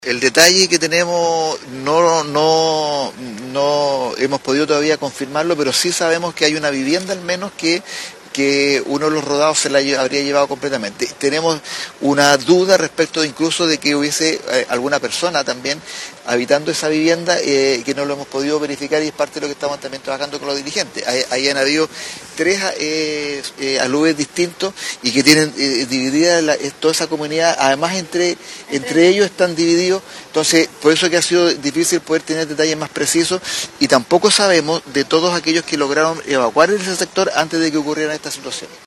El detalle que tenemos no hemos podido todavía confirmarlo, pero sí sabemos que hay una vivienda al menos que uno de los rodados se la habría llevado completamente. Tenemos una duda respecto incluso de que hubiese alguna persona también habitando esa vivienda que no lo hemos podido verificar y es parte de lo que estamos también trabajando con los dirigentes. Ahí han habido tres alubes distintos y que tienen dividida toda esa comunidad, además entre ellos están divididos, entonces por eso que ha sido difícil poder tener detalles más precisos y tampoco sabemos de todos aquellos que lograron evacuar ese sector antes de que ocurriera esta situación.